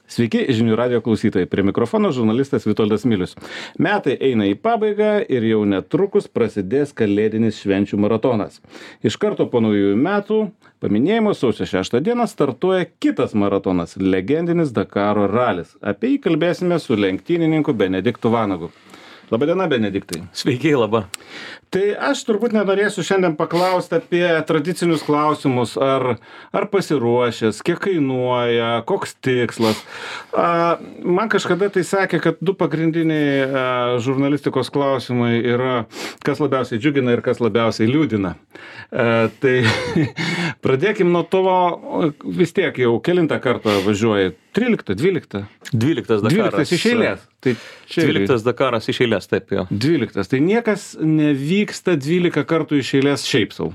Sveiki, žinių radio klausytojai. Prie mikrofono žurnalistas Vitoldas Milius. Metai eina į pabaigą ir jau netrukus prasidės kalėdinis švenčių maratonas. Iš karto po naujųjų metų paminėjimo sausio 6 dieną startuoja kitas maratonas – legendinis Dakaro ralis. Apie jį kalbėsime su lenktynininku Benediktu Vanagu. Labadiena, Benediktai. Sveiki, laba. Tai aš turbūt nenorėsiu šiandien paklausti apie tradicinius klausimus, ar pasiruošęs, kiek kainuoja, koks tikslas. Man kažkada tai sakė, kad du pagrindiniai žurnalistikos klausimai yra, kas labiausiai džiugina ir kas labiausiai liūdina. Tai pradėkim nuo to, vis tiek jau kelintą kartą važiuoji. 13, 12? 12 Dakaras. 12 iš eilės. Tai 12 Dakaras iš eilės, taip jo. 12. Tai niekas nevyksta 12 kartų iš eilės šiaip sau.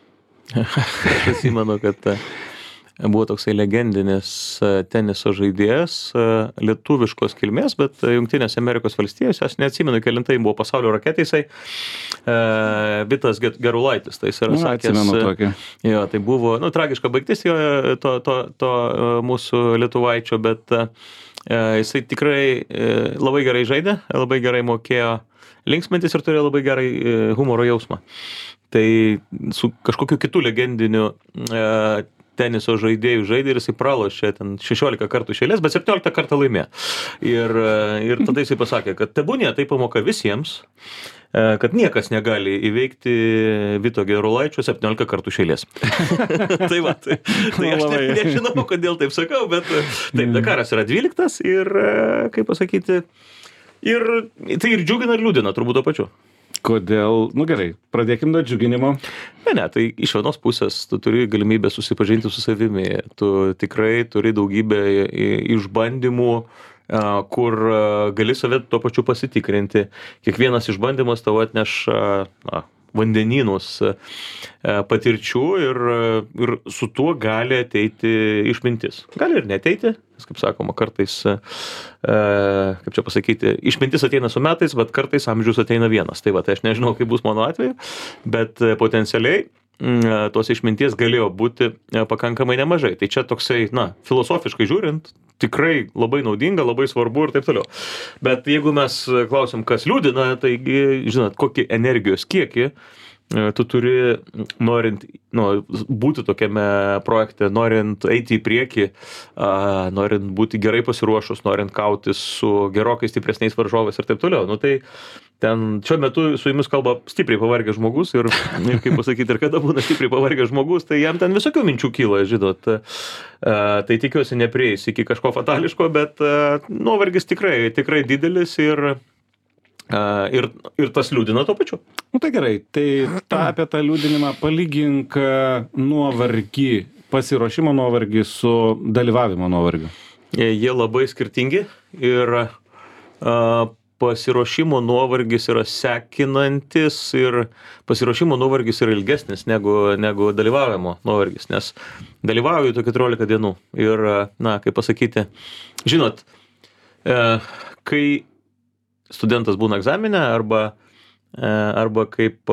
Aš atsimenu, kad buvo toksai legendinis teniso žaidėjas, lietuviškos kilmės, bet Jungtinėse Amerikos valstijose, aš neatsimenu, kelintai buvo pasaulio raketė, jisai Vitas Gerulaitis, tai jis yra sakęs. Atsimenu tokį. Jo, tai buvo, tragiška baigtis jo to mūsų lietuvaičio, bet jisai tikrai labai gerai žaidė, labai gerai mokėjo linksmintis ir turėjo labai gerai humoro jausmą. Tai su kažkokiu kitu legendiniu teniso žaidėjų žaidė ir jisai pralošė ten 16 kartų iš eilės, bet 17 kartą laimėjo. Ir tada jisai pasakė, kad tebūnie tai pamoka visiems, kad niekas negali įveikti Vito Gerulaičio 17 kartų iš eilės. Tai aš nežinau, kodėl taip sakau, bet taip, Dakaras yra 12 ir, kaip pasakyti, tai ir džiugina ir liūdina turbūt to pačiu. Kodėl? Gerai, pradėkim nuo džiuginimo. Ne, tai iš vienos pusės tu turi galimybę susipažinti su savimi. Tu tikrai turi daugybę išbandymų, kur gali save tuo pačiu pasitikrinti. Kiekvienas išbandymas tau atneša vandenynus patirčių ir su tuo gali ateiti išmintis. Gali ir neateiti, nes, kaip sakoma, kartais, kaip čia pasakyti, išmintis ateina su metais, bet kartais amžius ateina vienas. Tai aš nežinau, kaip bus mano atveju, bet potencialiai tos išminties galėjo būti pakankamai nemažai. Tai čia toksai, filosofiškai žiūrint, tikrai labai naudinga, labai svarbu ir taip toliau. Bet jeigu mes klausim, kas liūdina, taigi, žinot, kokį energijos kiekį tu turi, norint būti tokiame projekte, norint eiti į priekį, norint būti gerai pasiruošus, norint kautis su gerokai stipresniais varžovais ir taip toliau. Tai ten šiuo metu su jumis kalba stipriai pavargęs žmogus ir kaip pasakyti, ir kada būna stipriai pavargęs žmogus, tai jam ten visokių minčių kyla, žinot. Tai tikiuosi neprieis iki kažko fatališko, bet nuovargis tikrai didelis ir tas liūdina tuo pačiu. Tai gerai, tai apie tą liūdinimą palygink nuovargį, pasiruošimo nuovargį su dalyvavimo nuovargiu. Jie labai skirtingi ir pasiruošimo nuovargis yra sekinantis ir pasiruošimo nuovargis yra ilgesnis negu dalyvavimo nuovargis, nes dalyvauju to 14 dienų ir, kaip pasakyti, žinot, kai studentas būna egzamine arba kaip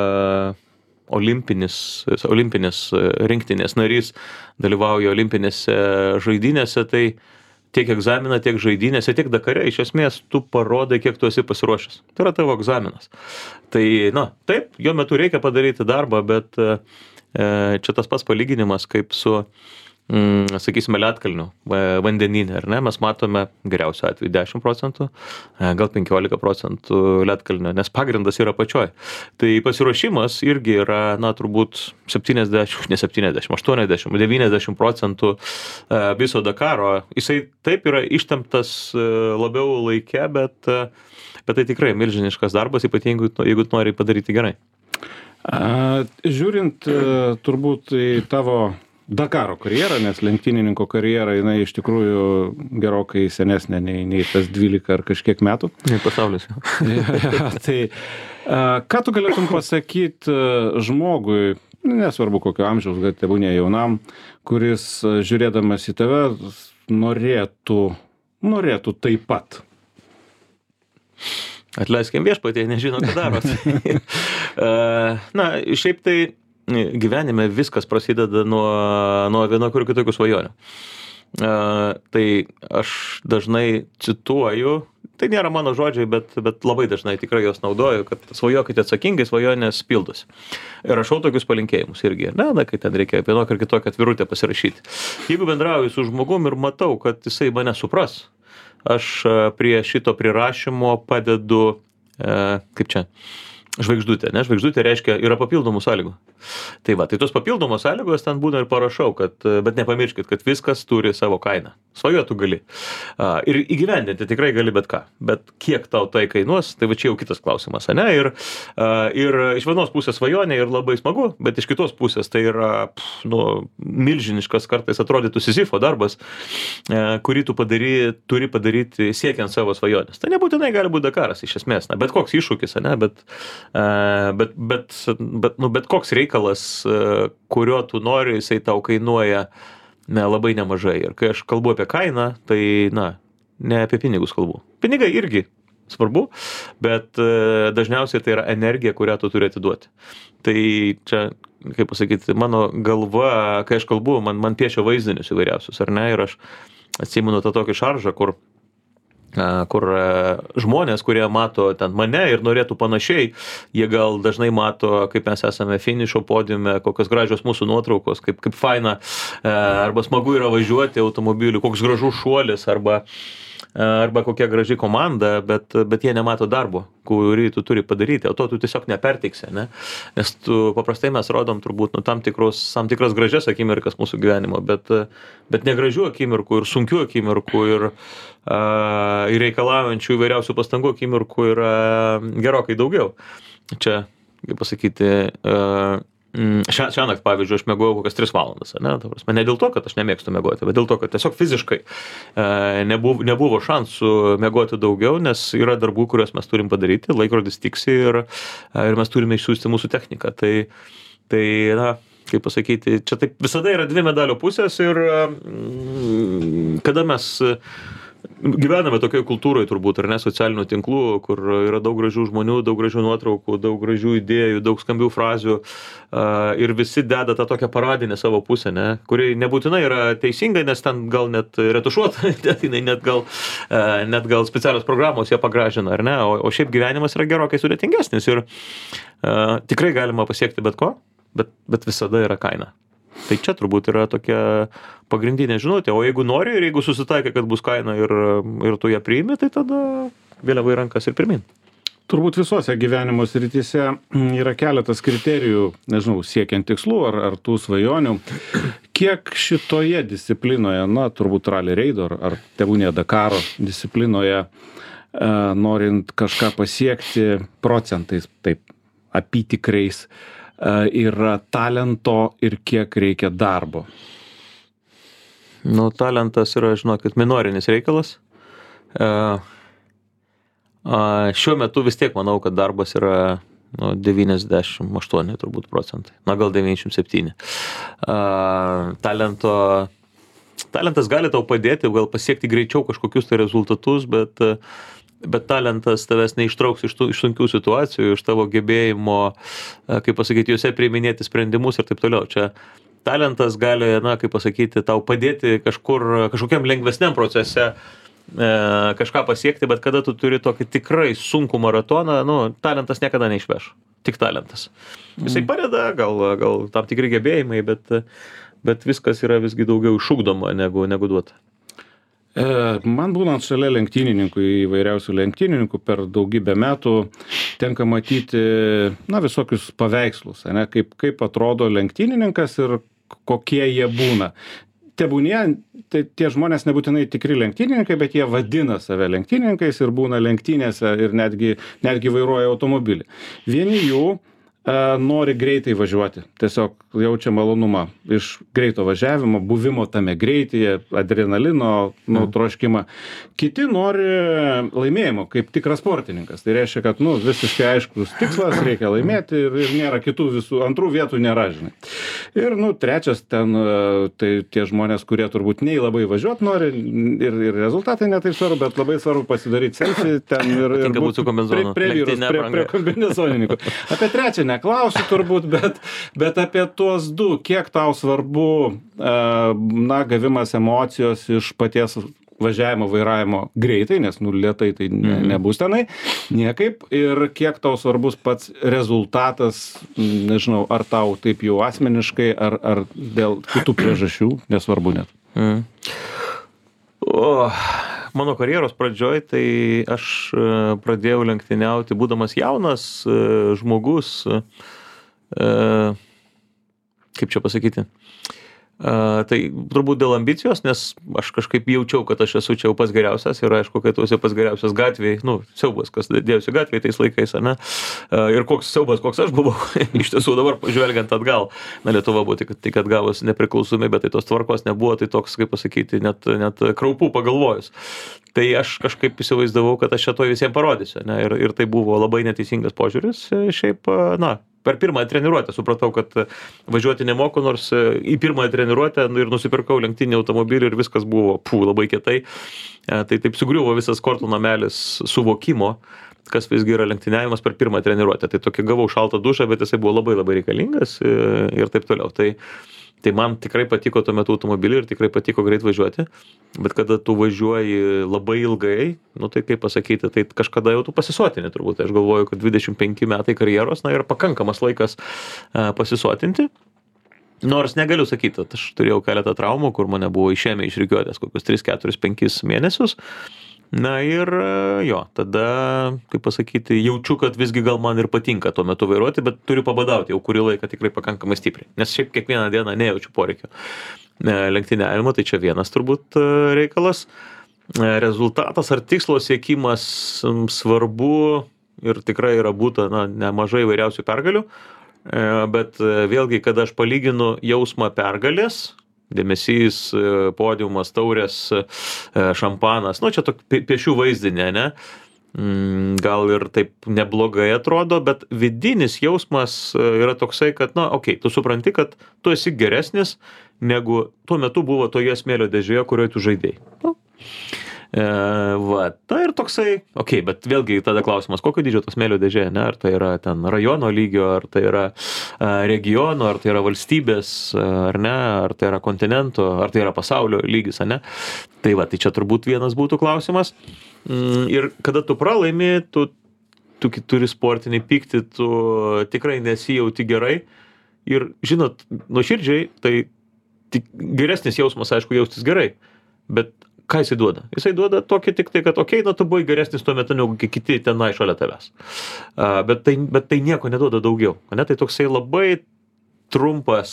olimpinis rinktinės narys dalyvauja olimpinėse žaidynėse, tai tiek egzaminą, tiek žaidynėse, tiek Dakare, iš esmės tu parodai, kiek tu esi pasiruošęs. Tai yra tavo egzaminas. Tai, taip, jo metu reikia padaryti darbą, bet čia tas pats palyginimas kaip su sakysime, ledkalnių vandenyne, ar ne? Mes matome geriausiu atveju 10%, gal 15% ledkalnio, nes pagrindas yra pačioj. Tai pasiruošimas irgi yra, turbūt 80, 90% viso Dakaro. Jisai taip yra ištemptas labiau laike, bet tai tikrai milžiniškas darbas, ypatingai jeigu nori padaryti gerai. Žiūrint turbūt į tavo Dakaro karjerą, nes lenktynininko karjera, jinai iš tikrųjų gerokai senesnė nei tas 12 ar kažkiek metų. Pasaulis. Tai ką tu galėtum pasakyti žmogui, nesvarbu kokio amžiaus, gal tebūnie jaunam, kuris žiūrėdamas į tave norėtų taip pat? Atleiskim viešpatie, nežinau, ką darot. Šiaip tai gyvenime viskas prasideda nuo vienokių ir kitokių svajonių. tai aš dažnai cituoju, tai nėra mano žodžiai, bet labai dažnai tikrai jos naudoju, kad svajokite atsakingai, svajonės pildosi. Ir rašau tokius palinkėjimus irgi, kai ten reikia vienokią ar kitokią atvirutę pasirašyti. Jeigu bendrauju su žmogum ir matau, kad jisai mane supras, aš prie šito prirašymo padedu, kaip čia, žvaigždutė, ne? Žvaigždutė reiškia yra papildomų sąlygų. Tai va, tai tos papildomos sąlygos ten būna ir parašau, bet nepamirškit, kad viskas turi savo kainą. Svajuoti tu gali. Ir įgyvendinti tikrai gali bet ką. Bet kiek tau tai kainuos, tai va čia jau kitas klausimas, ne? Ir iš vienos pusės svajonė ir labai smagu, bet iš kitos pusės tai yra milžiniškas kartais atrodytų Sizifo darbas, kurį tu turi padaryti siekiant savo svajonės. Tai nebūtinai gali būti Dakaras iš esmės, bet koks iššūkis, ne? Bet koks reikalas, kurio tu nori, jisai tau kainuoja labai nemažai. Ir kai aš kalbu apie kainą, tai, ne apie pinigus kalbu. Pinigai irgi svarbu, bet dažniausiai tai yra energija, kurią tu turi atiduoti. Tai čia, kaip pasakyti, mano galva, kai aš kalbu, man piešia vaizdinius įvairiausius, ar ne? Ir aš atsimenu tą tokį šaržą, kur žmonės, kurie mato ten mane ir norėtų panašiai, jie gal dažnai mato, kaip mes esame finišo podiume, kokios gražios mūsų nuotraukos, kaip faina, arba smagu yra važiuoti automobiliu, koks gražus šuolis, arba kokia graži komanda, bet jie nemato darbo, kurį tu turi padaryti, o to tu tiesiog neperteiksi, ne? Nes paprastai mes rodom turbūt tam tikras gražias akimirkas mūsų gyvenimo, bet negražių akimirkų ir sunkių akimirkų ir reikalaujančių įvairiausių pastangų akimirkų yra gerokai daugiau. Čia, kaip pasakyti, šiąnakt, pavyzdžiui, aš miegojau kokias 3 valandas, ne? Ta prasme, ne dėl to, kad aš nemėgstu miegoti, bet dėl to, kad tiesiog fiziškai nebuvo šansų miegoti daugiau, nes yra darbų, kuriuos mes turim padaryti, laikrodis tiksi ir mes turime išsiųsti mūsų techniką. Tai kaip pasakyti, čia taip visada yra 2 medalio pusės ir kada mes gyvename tokioje kultūroje turbūt, ar ne, socialinių tinklų, kur yra daug gražių žmonių, daug gražių nuotraukų, daug gražių idėjų, daug skambių frazių ir visi deda tą tokią paradinę savo pusę, ne, kuri nebūtinai yra teisinga, nes ten gal net retušuota, net gal specialios programos ją pagražina, ar ne, o šiaip gyvenimas yra gerokai sudėtingesnis ir tikrai galima pasiekti bet ko, bet visada yra kaina. Tai čia turbūt yra tokia pagrindinė žinutė, o jeigu nori ir jeigu susitaikai, kad bus kaina ir tu ją priimi, tai tada vėliavą į rankas ir pirmin. Turbūt visose gyvenimo srityse yra keletas kriterijų, nežinau, siekiant tikslų ar tų svajonių. Kiek šitoje disciplinoje, turbūt rally reido ar tebūnie Dakaro disciplinoje, norint kažką pasiekti procentais, taip, apytikriais, yra talento ir kiek reikia darbo? Talentas yra, žinokit, minorinis reikalas. Šiuo metu vis tiek manau, kad darbas yra 98 turbūt procentai, gal 97. Talentas gali tau padėti, gal pasiekti greičiau kažkokius tai rezultatus, bet talentas tavęs neištrauks iš sunkių situacijų, iš tavo gebėjimo, kaip pasakyti, juose priiminėti sprendimus ir taip toliau. Čia talentas gali, kaip pasakyti, tau padėti kažkokiam lengvesniam procese kažką pasiekti, bet kada tu turi tokį tikrai sunkų maratoną, talentas niekada neišveš. Tik talentas. Jisai padeda, gal tam tikri gebėjimai, bet viskas yra visgi daugiau išugdoma negu duota. Man būnant šalia lenktynininkų, įvairiausių lenktynininkų per daugybę metų tenka matyti, visokius paveikslus, ne, kaip atrodo lenktynininkas ir kokie jie būna. Tebūnie, tai tie žmonės nebūtinai tikri lenktynininkai, bet jie vadina save lenktynininkais ir būna lenktynėse ir netgi vairuoja automobilį. Vieni jų nori greitai važiuoti, tiesiog jaučia malonumą iš greito važiavimo, buvimo tame greityje, adrenalino, troškimą. Kiti nori laimėjimo, kaip tikras sportininkas. Tai reiškia, kad visiškai aiškus tikslas, reikia laimėti ir nėra kitų antrų vietų nėra, žinai. Ir trečias ten, tai tie žmonės, kurie turbūt nei labai važiuoti nori ir rezultatai ne taip svarbu, bet labai svarbu pasidaryti selfie ten ir būti prie vyrus, prie kombinezonininkų. Apie trečią neklausiu turbūt, bet apie tuos du, kiek tau svarbu, gavimas emocijos iš paties važiavimo, vairavimo greitai, nes lėtai tai nebus tenai, niekaip. Ir kiek tau svarbus pats rezultatas, nežinau, ar tau taip jau asmeniškai, ar dėl kitų priežasčių, nesvarbu net. Mano karjeros pradžioj, tai aš pradėjau lenktyniauti, būdamas jaunas žmogus, kaip čia pasakyti, tai turbūt dėl ambicijos, nes aš kažkaip jaučiau, kad aš esu čia jau pats geriausias ir aišku, kad tu esi pats geriausias gatvėj, siaubas, kas dėjosi gatvėj tais laikais, ane? Ir koks siaubas, koks aš buvau, iš tiesų dabar žvelgiant atgal, Lietuva buvo tik atgavus nepriklausomybę, tai tos tvarkos nebuvo, tai toks, kaip pasakyti, net kraupų pagalvojus. Tai aš kažkaip įsivaizdavau, kad aš čia to visiems parodysiu, ne? Ir tai buvo labai neteisingas požiūris, šiaip, per pirmąją treniruotę supratau, kad važiuoti nemoku, nors į pirmąją treniruotę ir nusipirkau lenktyninį automobilį ir viskas buvo labai kietai. Tai taip sugriuvo visas kortų namelis suvokimo, kas visgi yra lenktyniavimas per pirmąją treniruotę. Tai tokį gavau šaltą dušą, bet jisai buvo labai reikalingas ir taip toliau. Tai man tikrai patiko tuo metu automobilį ir tikrai patiko greit važiuoti, bet kada tu važiuoji labai ilgai, tai kaip pasakyti, tai kažkada jau tu pasisotinti turbūt. Aš galvoju, kad 25 metai karjeros, yra pakankamas laikas pasisotinti. Nors negaliu sakyti, aš turėjau keletą traumų, kur mane buvo išėmę iš rikiuotės kokius 3, 4, 5 mėnesius. Ir tada, kaip pasakyti, jaučiu, kad visgi gal man ir patinka tuo metu vairuoti, bet turiu pabadauti jau kurį laiką tikrai pakankamai stipriai. Nes šiaip kiekvieną dieną nejaučiu poreikio lenktyniavimo, tai čia vienas turbūt reikalas. Rezultatas ar tikslo siekimas svarbu ir tikrai yra būta nemažai įvairiausių pergalių, bet vėlgi, kada aš palyginu jausmą pergalės, dėmesys, podiumas, taurės, šampanas, čia piešių vaizdinė, ne? Gal ir taip neblogai atrodo, bet vidinis jausmas yra toksai, kad, tu supranti, kad tu esi geresnis, negu tuo metu buvo toje smėlio dėžėje, kurioje tu žaidėjai. Ir toksai, bet vėlgi tada klausimas, kokio dydžio to smėlio dėžė, ne? Ar tai yra ten rajono lygio, ar tai yra regiono, ar tai yra valstybės, ar ne, ar tai yra kontinento, ar tai yra pasaulio lygis, ne? Tai čia turbūt vienas būtų klausimas. Ir kada tu pralaimi, tu turi sportinį pyktį, tu tikrai nesijauti gerai. Ir žinot, nuoširdžiai, tai geresnis jausmas, aišku, jaustis gerai, bet ką jisai duoda? Jisai duoda tokį tik tai, kad tu buvai geresnis tuo metu negu kiti tenai šalia tavęs. Bet tai nieko neduoda daugiau. Ne? Tai toksai labai trumpas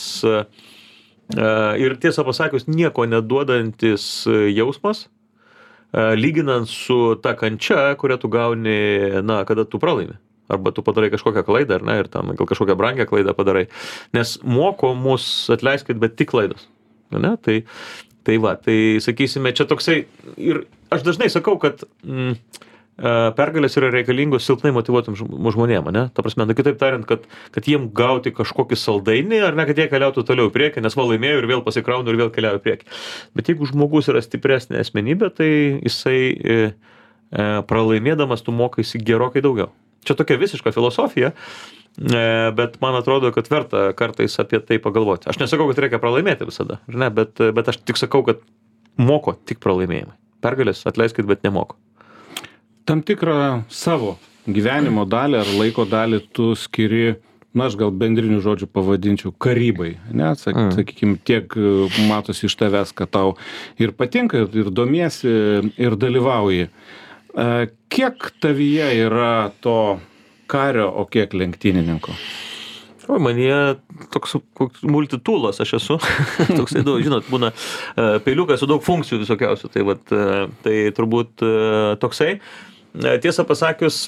ir tiesą pasakius nieko neduodantis jausmas, lyginant su ta kančia, kurią tu gauni, kada tu pralaimi. Arba tu padarai kažkokią klaidą, ar ne, ir ten gal kažkokią brangią klaidą padarai. Nes moko mus, atleiskit, bet tik klaidos. Ne? Tai sakysime, čia toksai, ir aš dažnai sakau, kad pergalės yra reikalingos silpnai motyvuotam žmonėm, ne? Ta prasme, kitaip tariant, kad jiem gauti kažkokį saldainį, ar ne, kad jie keliautų toliau į priekį, nes laimėjo ir vėl pasikrauna ir vėl keliauja į priekį. Bet jeigu žmogus yra stipresnė asmenybė, tai jisai pralaimėdamas tu mokaisi gerokai daugiau. Čia tokia visiška filosofija, bet man atrodo, kad verta kartais apie tai pagalvoti. Aš nesakau, kad reikia pralaimėti visada, ne? Bet aš tik sakau, kad moko tik pralaimėjimai. Pergalės, atleiskit, bet nemoko. Tam tikrą savo gyvenimo dalį ar laiko dalį tu skiri, aš gal bendrinių žodžių pavadinčiau karybai, ne? Sakykime, tiek matosi iš tavęs, kad tau ir patinka, ir domiesi, ir dalyvauji. Kiek tavyje yra to kario, o kiek lenktynininko? Manyje toks multitūlas aš esu. Toksai, žinot, būna peiliukas su daug funkcijų visokiausių. Tai turbūt toksai. Tiesą pasakius,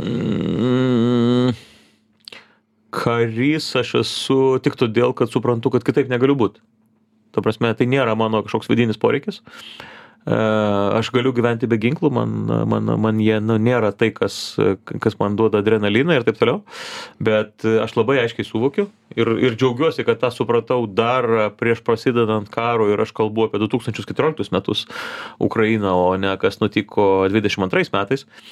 karys aš esu tik todėl, kad suprantu, kad kitaip negaliu būti. Ta prasme, tai nėra mano kažkoks vidinis poreikis. Aš galiu gyventi be ginklų, man jie nėra tai, kas man duoda adrenaliną ir taip toliau, bet aš labai aiškiai suvokiu ir džiaugiuosi, kad tą supratau dar prieš prasidedant karo ir aš kalbu apie 2014 metus Ukrainą, o ne kas nutiko 22 metais.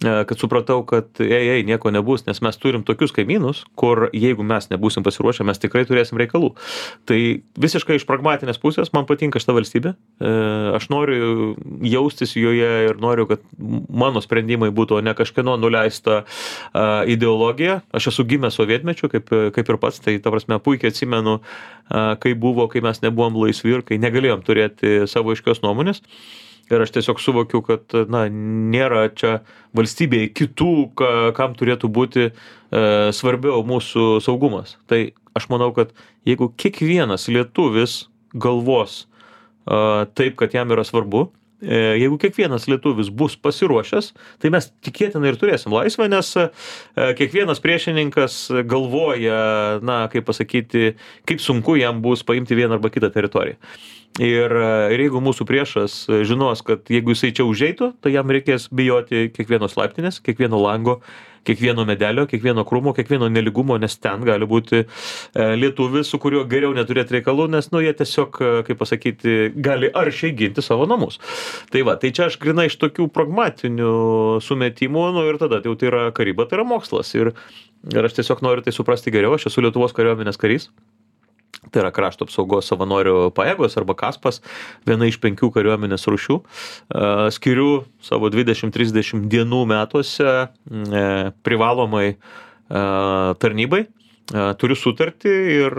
kad supratau, kad nieko nebus, nes mes turim tokius kaimynus, kur jeigu mes nebūsim pasiruošę, mes tikrai turėsim reikalų. Tai visiškai iš pragmatinės pusės man patinka šita valstybė. Aš noriu jaustis joje ir noriu, kad mano sprendimai būtų ne kažkieno nuleista ideologija. Aš esu gimęs sovietmečiu, kaip ir pats, tai ta prasme puikiai atsimenu, kai buvo, kai mes nebuvom laisvi ir kai negalėjom turėti savo aiškios nuomonės. Ir aš tiesiog suvokiu, kad nėra čia valstybėje kitų, kam turėtų būti svarbiau mūsų saugumas. Tai aš manau, kad jeigu kiekvienas lietuvis galvos taip, kad jam yra svarbu, jeigu kiekvienas lietuvis bus pasiruošęs, tai mes tikėtinai ir turėsim laisvę, nes kiekvienas priešininkas galvoja, kaip pasakyti, kaip sunku jam bus paimti vieną arba kitą teritoriją. Ir jeigu mūsų priešas žinos, kad jeigu jisai čia užeitų, tai jam reikės bijoti kiekvienos laiptinės, kiekvieno lango, kiekvieno medelio, kiekvieno krūmo, kiekvieno neligumo, nes ten gali būti lietuvis, su kuriuo geriau neturėti reikalų, nes jie tiesiog, kaip pasakyti, gali aršiai ginti savo namus. Tai tai čia aš grinai iš tokių pragmatinių sumetimų, ir tada tai yra karyba, tai yra mokslas. Ir aš tiesiog noriu tai suprasti geriau, aš esu Lietuvos kariuomenės karys. Tai yra krašto apsaugos savanorių pajėgos arba kaspas, viena iš 5 kariuomenės rūšių. Skiriu savo 20-30 dienų metuose privalomai tarnybai. Turiu sutartį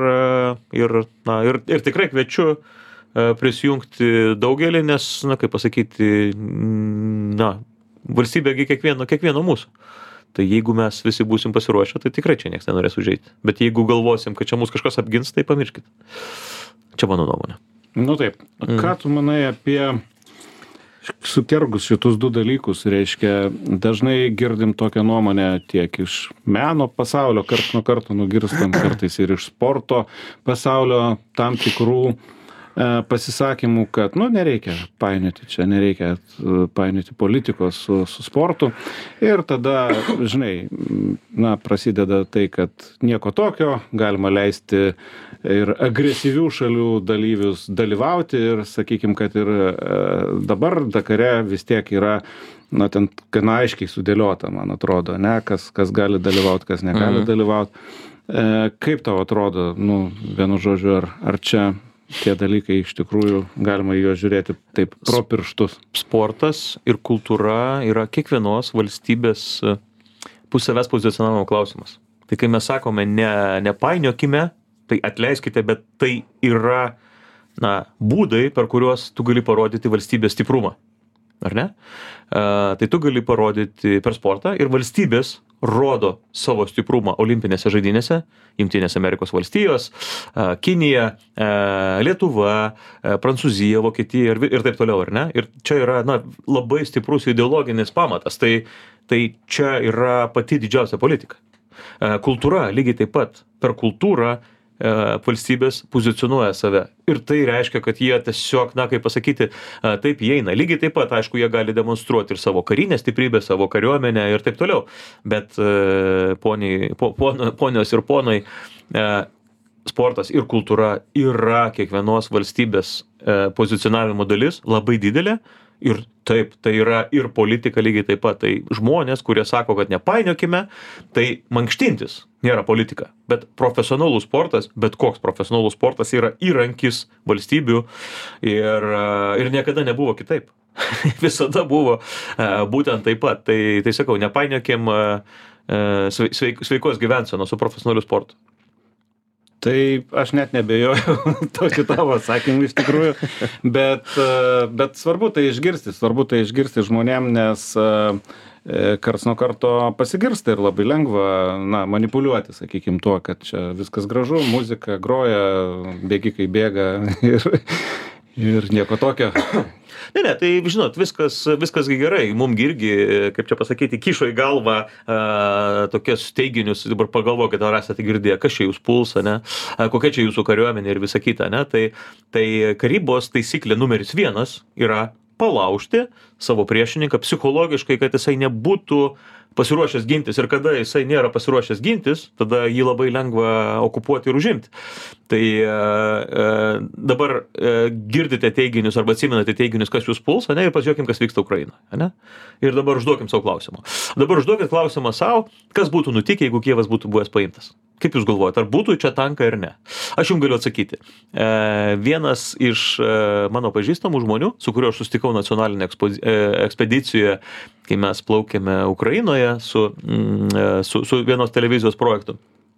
ir tikrai kviečiu prisijungti daugelį, nes, kaip pasakyti, valstybėgi kiekvieno mūsų. Tai jeigu mes visi būsim pasiruošę, tai tikrai čia niekas nenorės užeiti. Bet jeigu galvosim, kad čia mūsų kažkas apgins, tai pamirškit. Čia mano nuomonė. Taip. Ką tu manai apie sukergus šitus 2 dalykus? Reiškia, dažnai girdim tokią nuomonę tiek iš meno pasaulio, karts nuo karto nugirstam, kartais ir iš sporto pasaulio tam tikrų pasisakymų, kad nereikia painioti čia, nereikia painioti politikos su sportu. Ir tada, žinai, prasideda tai, kad nieko tokio, galima leisti ir agresyvių šalių dalyvius dalyvauti ir sakykim, kad ir dabar Dakare vis tiek yra ten gana aiškiai sudėliota, man atrodo, kas gali dalyvauti, kas negali dalyvauti. Kaip tau atrodo, vienu žodžiu, ar čia tie dalykai iš tikrųjų galima juos žiūrėti taip pro pirštus? Sportas ir kultūra yra kiekvienos valstybės savęs pozicionavimo klausimas. Tai kai mes sakome, nepainiokime, tai atleiskite, bet tai yra būdai, per kuriuos tu gali parodyti valstybės stiprumą. Ar ne? Tai tu gali parodyti per sportą ir valstybės rodo savo stiprumą olimpinėse žaidynėse, Jungtinės Amerikos valstijos, Kinija, Lietuva, Prancūzija, Vokietija ir taip toliau, ar ne? Ir čia yra labai stiprus ideologinis pamatas, tai čia yra pati didžiausia politika. Kultūra lygiai taip pat, per kultūrą valstybės pozicionuoja save. Ir tai reiškia, kad jie tiesiog, kaip pasakyti, taip įeina. Lygiai taip pat, aišku, jie gali demonstruoti ir savo karinę stiprybę, savo kariuomenę ir taip toliau. Bet ponios ir ponai, sportas ir kultūra yra kiekvienos valstybės pozicionavimo dalis, labai didelė. Ir taip, tai yra ir politika lygiai taip pat. Tai žmonės, kurie sako, kad nepainiokime, tai mankštintis nėra politika. Bet profesionalus sportas, bet koks profesionalus sportas yra įrankis valstybių ir niekada nebuvo kitaip. Visada buvo būtent taip pat. Tai sakau, nepainiokim sveikos gyvensenos su profesionaliu sportu. Tai aš net nebejoju tokiu tavo atsakymu iš tikrųjų, bet svarbu tai išgirsti žmonėm, nes karts nuo karto pasigirsta ir labai lengva manipuliuoti, sakykim, tuo, kad čia viskas gražu, muzika groja, bėgikai bėga ir nieko tokio. Ne, tai žinot, viskas gerai, mums irgi, kaip čia pasakyti, kišo į galvą tokius teiginius, dabar pagalvokite, ar esate girdėję, kas čia jūs puls, ne, kokia čia jūsų kariuomenė ir visa kita, ne, tai karybos taisyklė numeris 1 yra palaužti savo priešininką psichologiškai, kad jisai nebūtų pasiruošęs gintis ir kada jisai nėra pasiruošęs gintis, tada jį labai lengva okupuoti ir užimti. Tai dabar girdite teiginius arba atsimenate teiginius, kas jūs puls, ir pasižiūrėkim, kas vyksta Ukrainoje. Ir dabar užduokim savo klausimą. Dabar užduokit klausimą savo, kas būtų nutikę, jeigu Kijevas būtų buvęs paimtas. Kaip jūs galvojate, ar būtų čia tankai ar ne? Aš jums galiu atsakyti. Vienas iš mano pažįstamų žmonių, su kuriuo aš susitikau nacionalinė ekspedicijoje, kai mes plaukėme Ukrainoje su vienos televizijos projektu.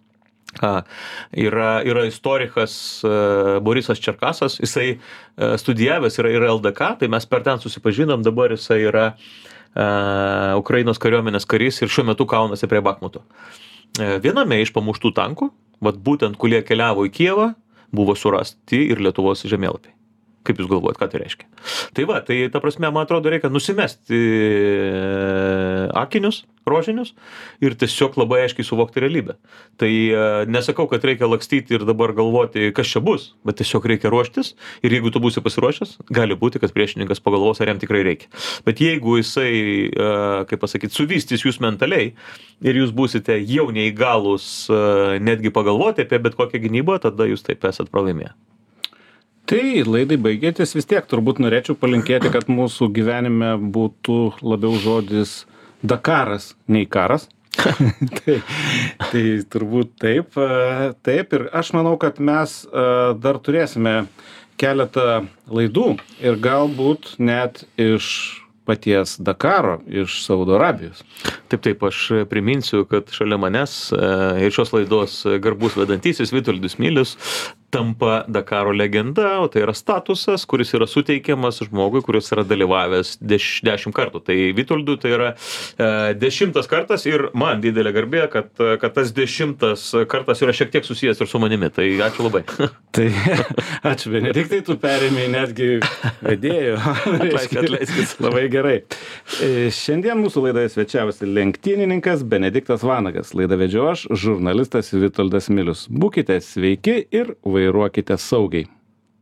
Yra istorikas Borisas Čerkasas, jisai studijavęs yra LDK, tai mes per ten susipažinom, dabar jisai yra Ukrainos kariuomenės karys ir šiuo metu kaunasi prie Bakhmuto. Viename iš pamuštų tankų, būtent kurie keliavo į Kijevą, buvo surasti ir Lietuvos žemėlapiai. Kaip jūs galvojat, ką tai reiškia? Tai ta prasme, man atrodo, reikia nusimesti akinius, rožinius ir tiesiog labai aiškiai suvokti realybę. Tai nesakau, kad reikia lakstyti ir dabar galvoti, kas čia bus, bet tiesiog reikia ruoštis ir jeigu tu būsi pasiruošęs, gali būti, kad priešininkas pagalvos, ar jam tikrai reikia. Bet jeigu jisai, kaip pasakyti, suvystys jūs mentaliai ir jūs būsite jau neįgalūs netgi pagalvoti apie bet kokią gynybą, tada jūs taip esat pralaimėję. Tai laidai baigėtis, vis tiek turbūt norėčiau palinkėti, kad mūsų gyvenime būtų labiau žodis Dakaras nei karas. tai turbūt taip. Ir aš manau, kad mes dar turėsime keletą laidų ir galbūt net iš paties Dakaro, iš Saudo Arabijos. Taip, aš priminsiu, kad šalia manęs ir šios laidos garbus vedantysis Vitoldas Milius tampa Dakaro legenda, o tai yra statusas, kuris yra suteikiamas žmogui, kuris yra dalyvavęs 10 kartų. Tai Vitoldui tai yra 10 kartas ir man didelė garbė, kad tas 10 kartas yra šiek tiek susijęs ir su manimi. Tai ačiū labai. Tai ačiū, Benediktai, tu perėmei netgi vedėjo. Atleiskit. Labai gerai. Šiandien mūsų laidoje svečiavosi lenktynininkas Benediktas Vanagas. Laidą vedžiau aš, žurnalistas Vitoldas Milius. Būkite sveiki ir vairuokite saugiai.